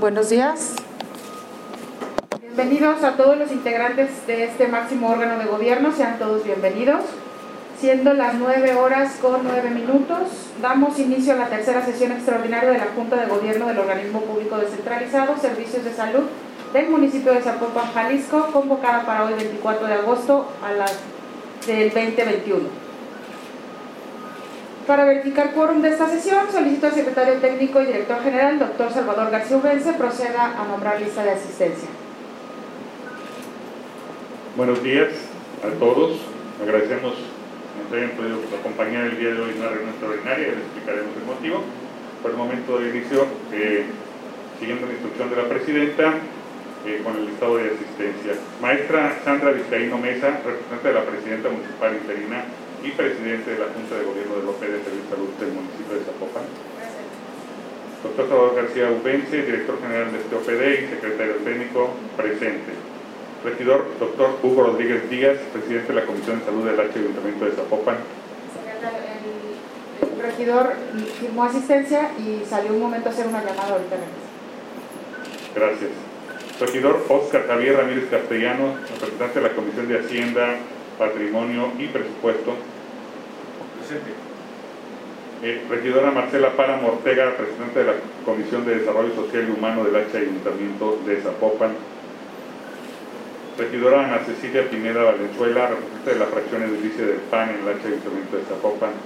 Buenos días. Bienvenidos a todos los integrantes de este máximo órgano de gobierno, sean todos bienvenidos. Siendo las 9:09, damos inicio a la tercera sesión extraordinaria de la Junta de Gobierno del Organismo Público Descentralizado, Servicios de Salud del municipio de Zapopan, Jalisco, convocada para hoy 24 de agosto del 2021. Para verificar quórum de esta sesión, solicito al secretario técnico y director general, doctor Salvador García Ubense, proceda a nombrar lista de asistencia. Buenos días a todos. Agradecemos que nos hayan podido acompañar el día de hoy en una reunión extraordinaria. Les explicaremos el motivo. Por el momento de inicio, siguiendo la instrucción de la presidenta, con el listado de asistencia. Maestra Sandra Vizcaíno Mesa, representante de la presidenta municipal interina y presidente de la Junta de Gobierno del OPD de Servicio de Salud del municipio de Zapopan. Doctor Salvador García Ubense, director general de este OPD y secretario técnico, presente. Regidor doctor Hugo Rodríguez Díaz, presidente de la Comisión de Salud del Ayuntamiento de Zapopan. El regidor firmó asistencia y salió un momento a hacer una llamada ahorita. Gracias. Regidor Óscar Javier Ramírez Castellano, representante de la Comisión de Hacienda, Patrimonio y Presupuesto. Presente. Regidora Marcela Páramo Ortega, presidente de la Comisión de Desarrollo Social y Humano del Ayuntamiento de Zapopan. Regidora Ana Cecilia Pineda Valenzuela, representante de la fracción edilicia del PAN en el Ayuntamiento de Zapopan.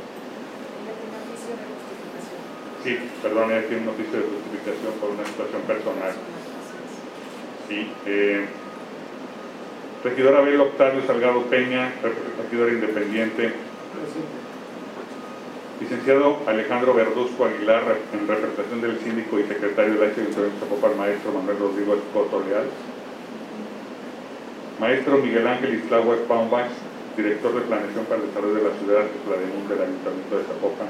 Sí, perdón, ella tiene un oficio de justificación por una situación personal. Sí. Regidor Abel Octavio Salgado Peña, regidor independiente. Licenciado Alejandro Verduzco Aguilar, en representación del síndico y secretario del Ayuntamiento de Zapopan, maestro Manuel Rodrigo Escoto Leal. Maestro Miguel Ángel Islagua Baumbach, director de Planeación para el Desarrollo de la Ciudad de Plademun del Ayuntamiento de Zapopan.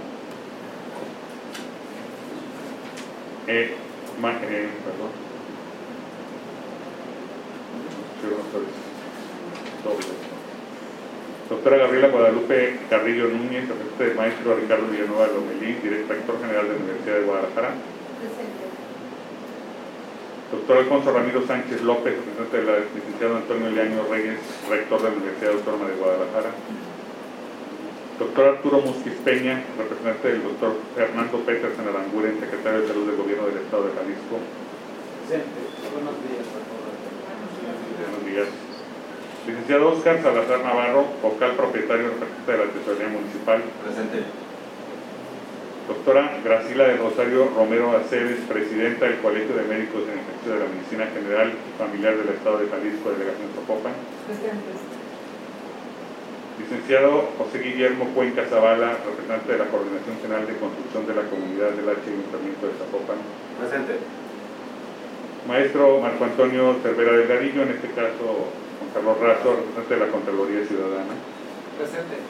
Doctora Gabriela Guadalupe Carrillo Núñez, representante del maestro Ricardo Villanueva Lomelí, director general de la Universidad de Guadalajara. Presente. Doctor Alfonso Ramiro Sánchez López, representante del licenciado Antonio Leaño Reyes, rector de la Universidad Autónoma de Guadalajara. Doctor Arturo Musquiz Peña, representante del doctor Fernando Petersen Aranguren, secretario de Salud del Gobierno del Estado de Jalisco. Presente. Buenos días a todos. Buenos días. Licenciado Óscar Salazar Navarro, vocal propietario representante de la Tesorería Municipal. Presente. Doctora Gracila de Rosario Romero Aceves, presidenta del Colegio de Médicos en Ejercicio de la Medicina General y Familiar del Estado de Jalisco, delegación Zapopan. Presente. Licenciado José Guillermo Cuenca Zavala, representante de la Coordinación General de Construcción de la Comunidad del Ayuntamiento de Zapopan. Presente. Maestro Marco Antonio Cervera Delgadillo, en este caso Juan Carlos Razo, representante de la Contraloría Ciudadana. Presente.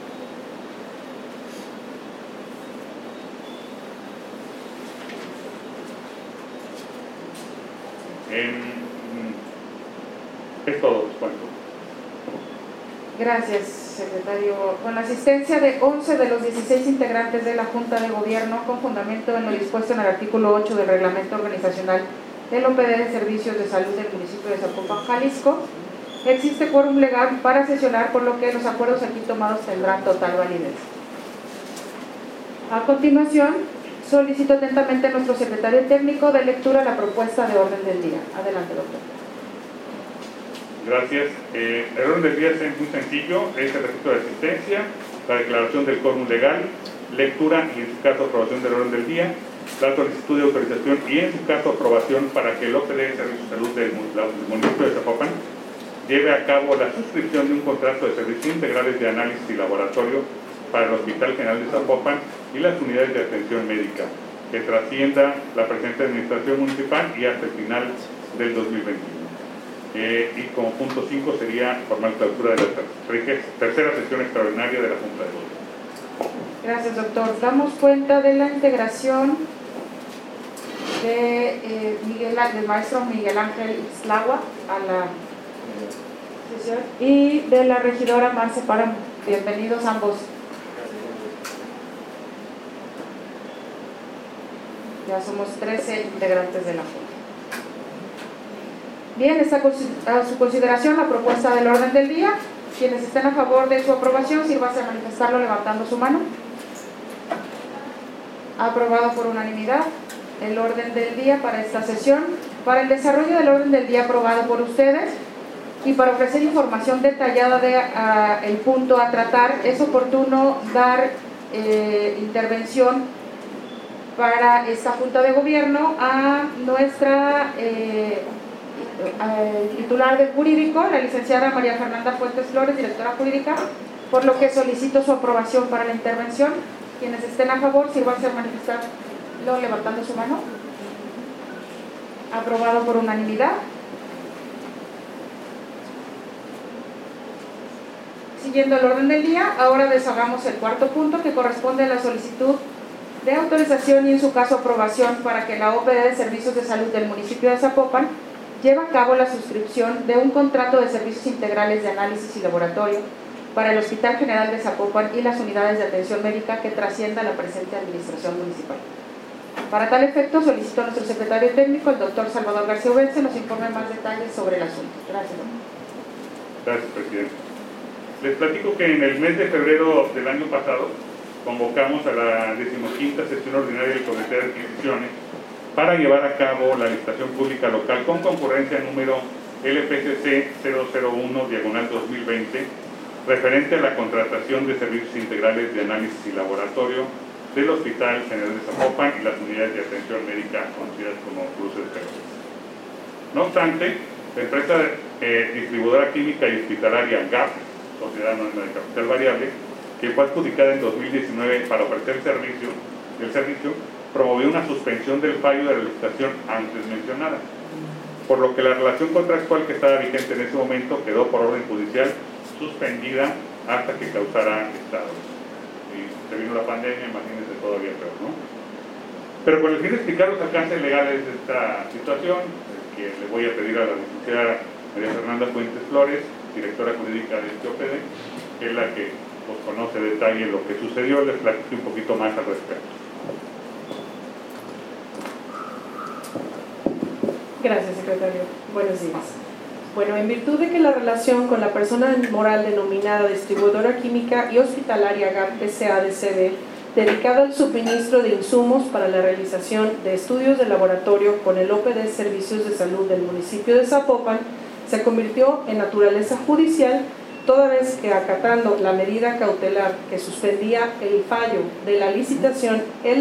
Es todo, cuento. Gracias, secretario. Con la asistencia de 11 de los 16 integrantes de la Junta de Gobierno, con fundamento en lo dispuesto en el artículo 8 del Reglamento Organizacional del OPD de Servicios de Salud del municipio de Zapopan, Jalisco, existe quórum legal para sesionar, por lo que los acuerdos aquí tomados tendrán total validez. A continuación, solicito atentamente a nuestro secretario técnico de lectura la propuesta de orden del día. Adelante, doctor. Gracias. El orden del día es muy sencillo, es el registro de asistencia, la declaración del quórum legal, lectura y en su caso aprobación del orden del día, la solicitud de autorización y en su caso aprobación para que el OPD de Servicios de Salud del municipio de Zapopan lleve a cabo la suscripción de un contrato de servicios integrales de análisis y laboratorio para el Hospital General de Zapopan y las unidades de atención médica, que trascienda la presente administración municipal y hasta el final del 2021. Y como punto 5 sería formal clausura de la tercera sesión extraordinaria de la Junta de Gobierno. Gracias, doctor. Damos cuenta de la integración de del maestro Miguel Ángel Islagua a la sesión y de la regidora Marce Páramo. Bienvenidos ambos. Ya somos 13 integrantes de la Junta. Bien, está a su consideración la propuesta del orden del día. Quienes estén a favor de su aprobación, sírvase a manifestarlo levantando su mano. Aprobado por unanimidad el orden del día para esta sesión. Para el desarrollo del orden del día aprobado por ustedes y para ofrecer información detallada del punto a tratar, es oportuno dar intervención para esta Junta de Gobierno a nuestra titular del jurídico, la licenciada María Fernanda Fuentes Flores, directora jurídica, por lo que solicito su aprobación para la intervención. Quienes estén a favor, sírvanse a manifestarlo levantando su mano. Aprobado por unanimidad. Siguiendo el orden del día, ahora deshagamos el cuarto punto, que corresponde a la solicitud de autorización y en su caso aprobación para que la OPD de Servicios de Salud del municipio de Zapopan lleve a cabo la suscripción de un contrato de servicios integrales de análisis y laboratorio para el Hospital General de Zapopan y las unidades de atención médica que trascienda la presente administración municipal. Para tal efecto, solicito a nuestro secretario técnico, el doctor Salvador García Ubense, nos informe más detalles sobre el asunto. Gracias, doctor. Gracias, presidente. Les platico que en el mes de febrero del año pasado convocamos a la 15ª sesión ordinaria del Comité de Adquisiciones para llevar a cabo la licitación pública local con concurrencia número LPCC 001/2020 referente a la contratación de servicios integrales de análisis y laboratorio del Hospital General de Zapopan y las unidades de atención médica conocidas como cruces Perotes. No obstante, la empresa distribuidora química y hospitalaria GAP, Sociedad Anónima de Capital Variable, que fue adjudicada en 2019 para ofrecer el servicio, promovió una suspensión del fallo de la licitación antes mencionada, por lo que la relación contractual que estaba vigente en ese momento quedó por orden judicial suspendida hasta que causara estados. Y se vino la pandemia, imagínense, todavía peor, ¿no? Pero con el fin de explicar los alcances legales de esta situación, que le voy a pedir a la licenciada María Fernanda Fuentes Flores, directora jurídica de este OPD, que es la que pues, conoce detalle lo que sucedió, les platico un poquito más al respecto. Gracias, secretario. Buenos días. Bueno, en virtud de que la relación con la persona moral denominada distribuidora química y hospitalaria GAP S.A.D.C.V., dedicada al suministro de insumos para la realización de estudios de laboratorio con el OPD Servicios de Salud del municipio de Zapopan, se convirtió en naturaleza judicial, toda vez que acatando la medida cautelar que suspendía el fallo de la licitación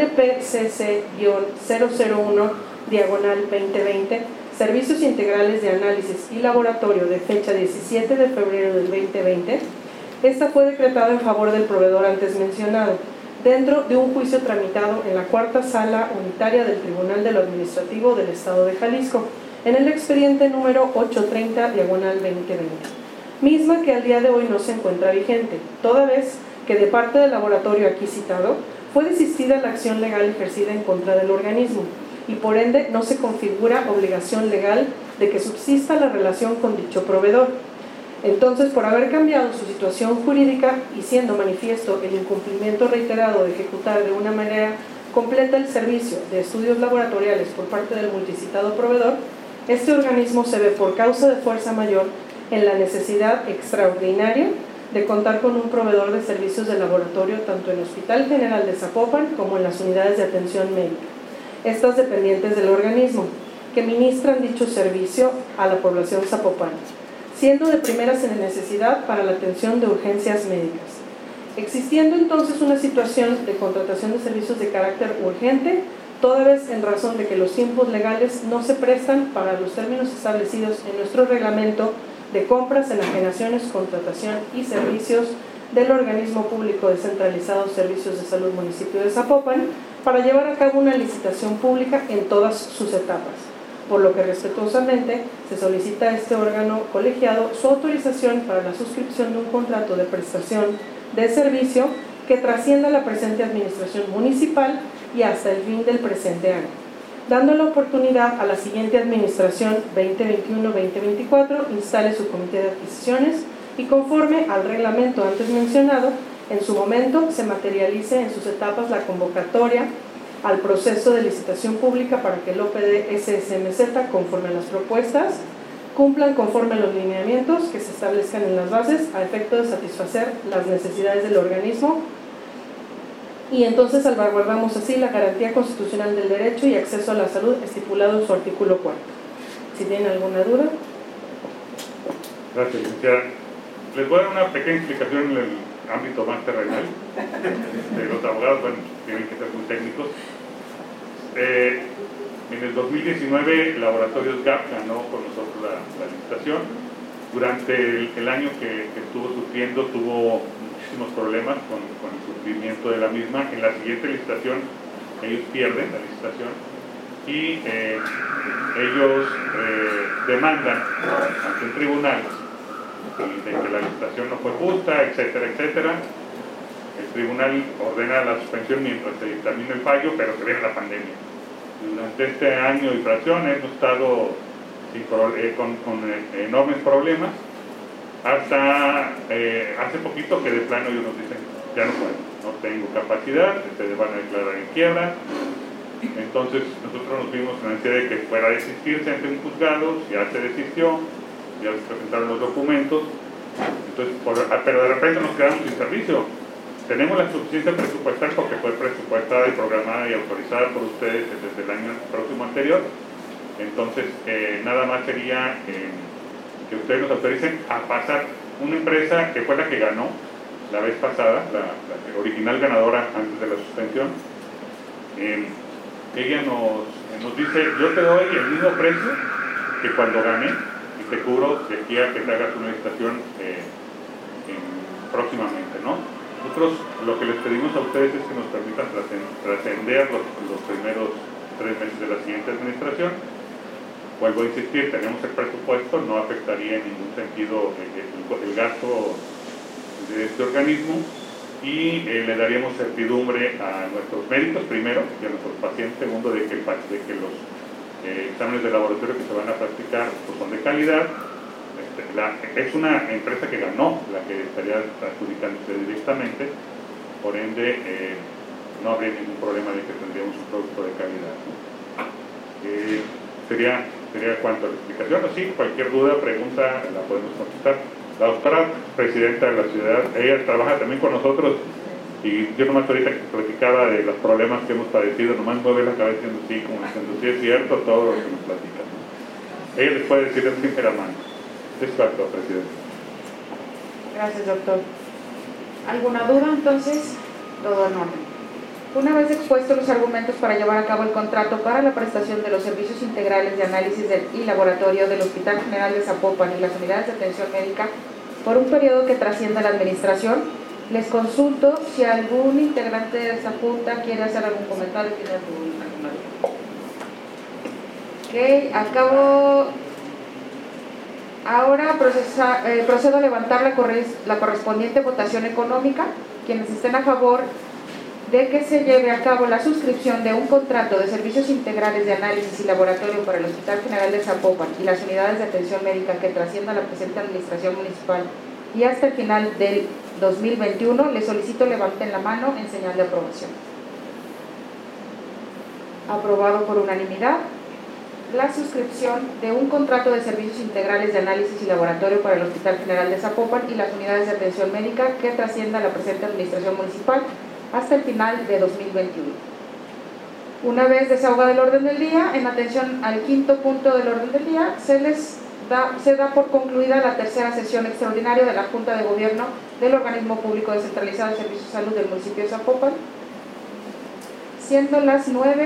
LPCC-001/2020, Servicios Integrales de Análisis y Laboratorio de fecha 17 de febrero del 2020, esta fue decretada en favor del proveedor antes mencionado, dentro de un juicio tramitado en la cuarta sala unitaria del Tribunal de lo Administrativo del Estado de Jalisco, en el expediente número 830/2020, misma que al día de hoy no se encuentra vigente, toda vez que de parte del laboratorio aquí citado fue desistida la acción legal ejercida en contra del organismo, y por ende no se configura obligación legal de que subsista la relación con dicho proveedor. Entonces, por haber cambiado su situación jurídica y siendo manifiesto el incumplimiento reiterado de ejecutar de una manera completa el servicio de estudios laboratoriales por parte del multicitado proveedor, este organismo se ve por causa de fuerza mayor en la necesidad extraordinaria de contar con un proveedor de servicios de laboratorio tanto en el Hospital General de Zapopan como en las unidades de atención médica, estas dependientes del organismo, que ministran dicho servicio a la población zapopana, siendo de primeras necesidad para la atención de urgencias médicas. Existiendo entonces una situación de contratación de servicios de carácter urgente, toda vez en razón de que los tiempos legales no se prestan para los términos establecidos en nuestro reglamento de compras, enajenaciones, contratación y servicios del organismo público descentralizado Servicios de Salud Municipio de Zapopan, para llevar a cabo una licitación pública en todas sus etapas, por lo que respetuosamente se solicita a este órgano colegiado su autorización para la suscripción de un contrato de prestación de servicio que trascienda la presente administración municipal y hasta el fin del presente año, dando la oportunidad a la siguiente administración 2021-2024 instale su comité de adquisiciones y conforme al reglamento antes mencionado, en su momento se materialice en sus etapas la convocatoria al proceso de licitación pública para que el OPD SSMZ, conforme a las propuestas cumplan conforme a los lineamientos que se establezcan en las bases a efecto de satisfacer las necesidades del organismo, y entonces salvaguardamos así la garantía constitucional del derecho y acceso a la salud estipulado en su artículo 4. Si tienen alguna duda. Gracias, licenciada. Les voy a dar una pequeña explicación en el ámbito más terrenal. Los abogados, bueno, tienen que ser muy técnicos. En el 2019, Laboratorios GAP ganó con nosotros la licitación. Durante el año que estuvo sufriendo, tuvo muchísimos problemas con el sufrimiento de la misma. En la siguiente licitación, ellos pierden la licitación y ellos demandan ante un tribunal de que la licitación no fue justa, etcétera, etcétera. El tribunal ordena la suspensión mientras se dictamina el fallo, pero se viene la pandemia. Durante este año de inflación hemos estado con enormes problemas, hasta hace poquito que de plano ellos nos dicen, ya no puedo, no tengo capacidad, se van a declarar en quiebra. Entonces nosotros nos vimos en la necesidad de que fuera a desistirse ante un juzgado, ya se desistió, ya se presentaron los documentos, entonces, pero de repente nos quedamos sin servicio. Tenemos la suficiencia presupuestal porque fue presupuestada y programada y autorizada por ustedes desde el año próximo anterior. Entonces, nada más sería que ustedes nos autoricen a pasar una empresa que fue la que ganó la vez pasada, la original ganadora antes de la suspensión. Ella nos dice, yo te doy el mismo precio que cuando gane y te cubro de aquí a que te hagas una licitación próximamente, ¿no? Nosotros lo que les pedimos a ustedes es que nos permitan trascender los primeros 3 meses de la siguiente administración. Vuelvo a insistir, tenemos el presupuesto, no afectaría en ningún sentido el gasto de este organismo, y le daríamos certidumbre a nuestros médicos primero y a nuestros pacientes segundo de que los exámenes de laboratorio que se van a practicar pues, son de calidad. Es una empresa que ganó, la que estaría adjudicándose directamente, por ende no habría ningún problema de que tendríamos un producto de calidad, ¿no? Sería cuanto a la explicación. Sí, cualquier duda, pregunta, la podemos contestar. La doctora presidenta de la ciudad, ella trabaja también con nosotros, y yo nomás ahorita que platicaba de los problemas que hemos padecido, nomás mueve la cabeza diciendo sí, como diciendo sí es cierto todo lo que nos platican. Ella les puede decir de primera mano. Exacto, presidente. Gracias, doctor. ¿Alguna duda? Entonces, todo en orden. Una vez expuestos los argumentos para llevar a cabo el contrato para la prestación de los servicios integrales de análisis y laboratorio del Hospital General de Zapopan y las unidades de atención médica por un periodo que trascienda la administración, les consulto si algún integrante de esta junta quiere hacer algún comentario, tiene alguna duda. Ok, ahora procedo a levantar la correspondiente votación económica. Quienes estén a favor de que se lleve a cabo la suscripción de un contrato de servicios integrales de análisis y laboratorio para el Hospital General de Zapopan y las unidades de atención médica que trascienda la presente administración municipal y hasta el final del 2021, les solicito levanten la mano en señal de aprobación. Aprobado por unanimidad. La suscripción de un contrato de servicios integrales de análisis y laboratorio para el Hospital General de Zapopan y las unidades de atención médica que trascienda la presente administración municipal hasta el final de 2021. Una vez desahogado el orden del día, en atención al quinto punto del orden del día, se da por concluida la tercera sesión extraordinaria de la Junta de Gobierno del Organismo Público Descentralizado de Servicios de Salud del municipio de Zapopan, siendo las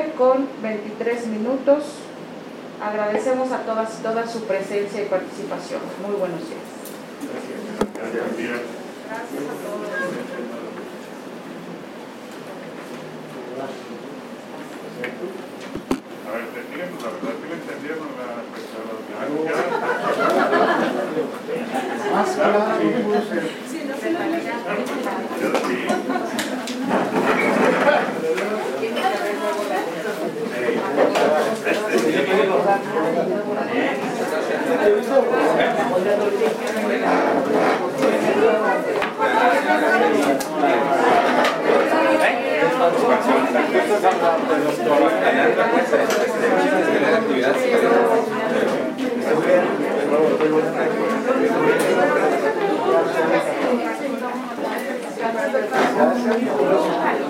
9:23. Agradecemos a toda su presencia y participación. Muy buenos días. Gracias. Gracias a todos. A ver, díganos la verdad, ¿sí le entendieron Más claro, sí. no pudo ser. Actividad Gracias.